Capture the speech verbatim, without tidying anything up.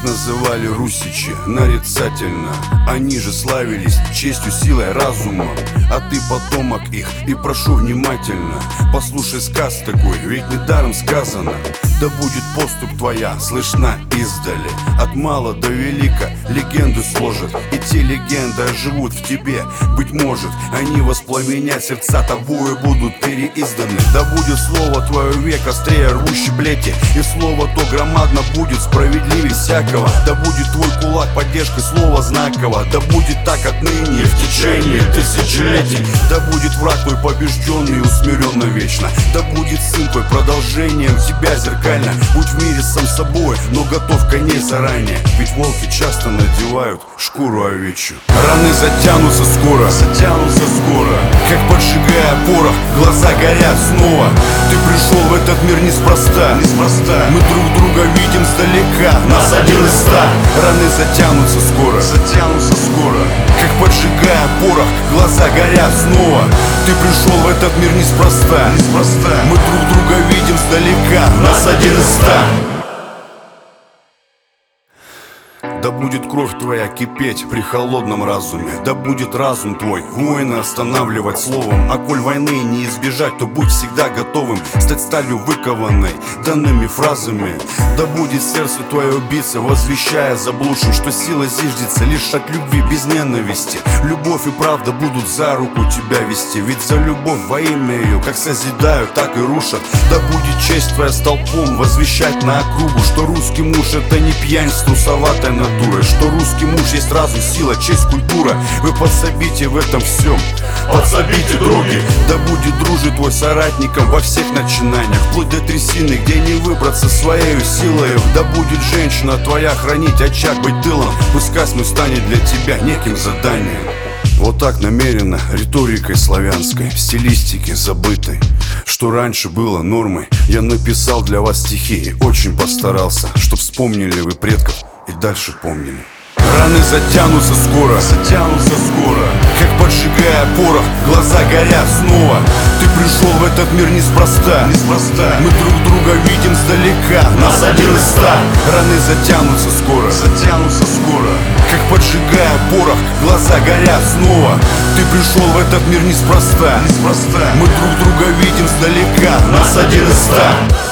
называли русичи нарицательно. Они же славились честью, силой, разумом. А ты потомок их, и прошу внимательно послушай сказ такой, ведь недаром сказано: да будет поступь твоя слышна издали. От мала до велика легенду сложат, и те легенды оживут в тебе. Быть может, они воспламенят сердца тобою, будут переизданы. Да будет слово твое век острее рвущей плети, и слово то громадно будет справедливее всякого. Да будет твой кулак поддержкой слова знаково. Да будет так отныне в течение тысячелетий. Да будет враг твой побежденный и усмирен навечно. Да будет сын твой продолжением тебя зеркально. Будь в мире сам собой, но готов коней заранее, ведь волки часто надевают шкуру овечью. Раны затянутся скоро, затянутся скоро, как поджигая порох, глаза горят снова. Ты пришел в этот мир неспроста, неспроста. Мы друг друга видим сдалека, нас один из ста. Раны затянутся скоро, затянутся скоро, как поджигая порох, глаза горят снова. Ты пришел в этот мир неспроста, неспроста. Мы друг друга видим сдалека, нас один из ста. Да будет кровь твоя кипеть при холодном разуме. Да будет разум твой воина останавливать словом. А коль войны не избежать, то будь всегда готовым стать сталью выкованной данными фразами. Да будет сердце твое биться, возвещая заблудшим, что сила зиждется лишь от любви без ненависти. Любовь и правда будут за руку тебя вести, ведь за любовь во имя ее как созидают, так и рушат. Да будет честь твоя столпом возвещать на округу, что русский муж это не пьянь с трусоватой натурой, что русский муж есть разум, сила, честь, культура. Вы подсобите в этом всем, подсобите, други. Да будет дружить твой соратником во всех начинаниях, вплоть до трясины, где не выбраться своей силою. Да будет женщина твоя хранить очаг, быть тылом, пускай мой станет для тебя неким заданием. Вот так намеренно, риторикой славянской, стилистики забытой, что раньше было нормой, я написал для вас стихи и очень постарался, чтоб вспомнили вы предков и дальше помнили. Раны затянутся скоро, затянутся скоро, как поджигая порох, глаза горят снова. Ты пришел в этот мир неспроста, неспроста. Мы друг друга видим сдалека, нас один из ста. Раны затянутся скоро, затянутся скоро, как поджигая порох, глаза горят снова. Ты пришел в этот мир неспроста, неспроста. Мы друг друга видим сдалека, нас один из ста.